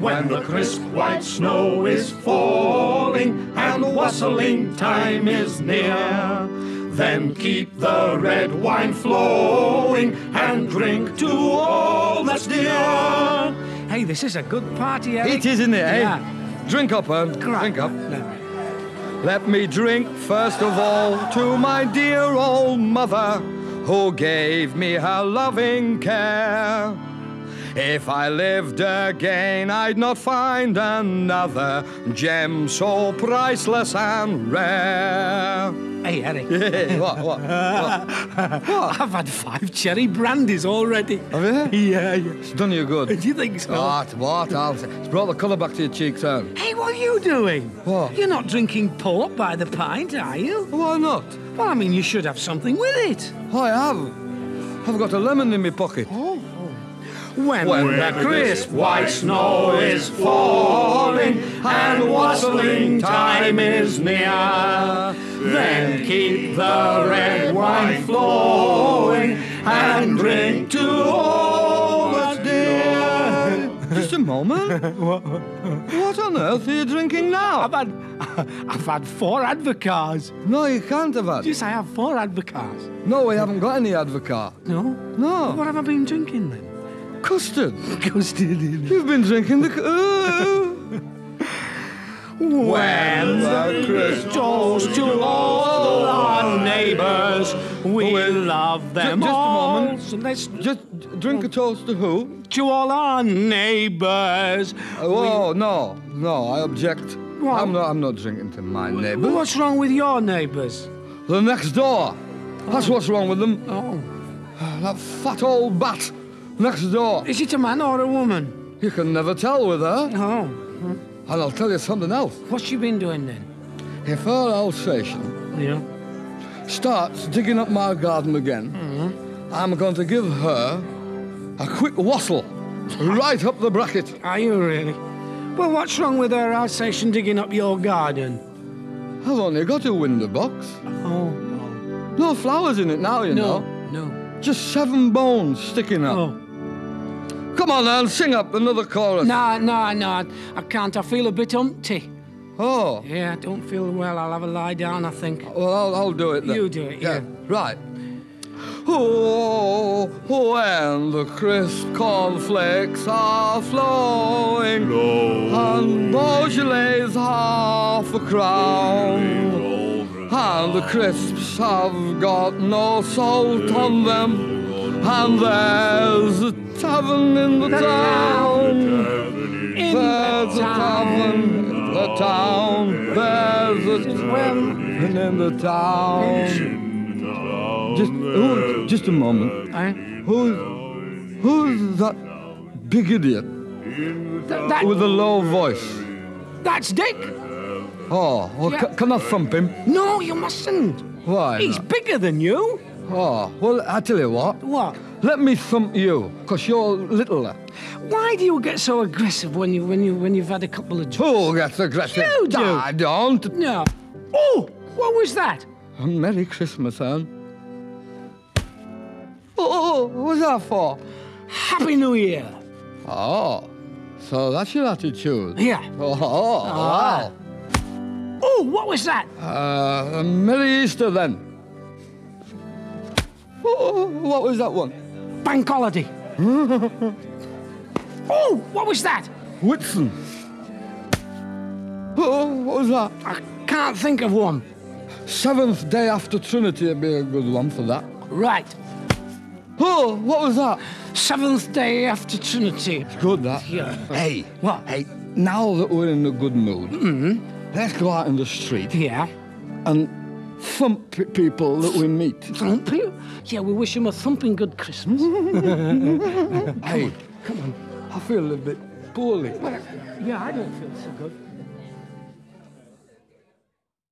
when the crisp white snow is falling and wassailing time is near. Then keep the red wine flowing and drink to all that's dear. Hey, this is a good party, Eric. It is, isn't it, eh? Yeah. Drink up, Ern. Drink up. No. Let me drink first of all to my dear old mother, who gave me her loving care. If I lived again, I'd not find another gem so priceless and rare. Hey, Eric. What? I've had 5 cherry brandies already. Have you? Yeah. It's done you good. Do you think so? What? It's brought the colour back to your cheeks, Ern. Hey, what are you doing? What? You're not drinking port by the pint, are you? Why not? Well, I mean, you should have something with it. I have. I've got a lemon in my pocket. When The crisp white snow is falling and wassailing time is near. Then keep the red wine flowing and drink to all that's dear. Just a moment. What on earth are you drinking now? I've had 4 Advocars. No, you can't have had. Yes, I have 4 Advocars. No, we haven't got any Advocar. No? No. What have I been drinking then? Custard. Custard. You've been drinking the... When the crisp toast to all our neighbours, we love them just a all. moment. So let's Just drink a toast to who? to all our neighbours. Oh, no, I object. What? I'm not drinking to my neighbour. What's wrong with your neighbours? The next door. That's what's wrong with them. Oh, That fat old bat next door. is it a man or a woman? You can never tell with her. Oh, And I'll tell you something else. what's she been doing then? If her Alsatian Yeah. starts digging up my garden again, I'm going to give her a quick wassel right up the bracket. Are you really? Well, what's wrong with her Alsatian digging up your garden? I've only got a window box. Oh, No flowers in it now, you know. no. Just 7 bones sticking up. Oh. Come on, then, sing up another chorus. No, I can't. I feel a bit umpty. Oh, Yeah, I don't feel well. I'll have a lie down, I think. well, I'll do it then. You do it, yeah. Right. Oh, when the crisp cornflakes are flowing, and Beaujolais half a crown, and the crisps have got no salt on them, and there's a tavern in the town. There's a tavern in the town. There's a tavern in the town. Just a moment. Who's that big idiot with a low voice? That's Dick. Oh, well, Yeah. can I thump him? No, you mustn't. Why? He's bigger than you. Oh, well, I tell you what. What? Let me thump you, 'cause you're littler. Why do you get so aggressive when you've had a couple of drinks? Who gets aggressive? You do. I don't. No. Oh, what was that? Merry Christmas, Anne. Oh, what was that for? Happy New Year. Oh, so that's your attitude. Yeah. Oh, wow. Oh, what was that? Merry Easter then. Oh, what was that one? Bank holiday. Oh, what was that? Whitsun. Oh, what was that? I can't think of one. 7th day after Trinity would be a good one for that. Right. Oh, what was that? 7th day after Trinity. Good, that. Yeah. Hey. What? Hey, now that we're in a good mood, let's go out in the street Yeah. and thump people that we meet. Thump you? Yeah, we wish him a thumping good Christmas. Hey, come on. I feel a bit poorly. Well, yeah, I don't feel so good.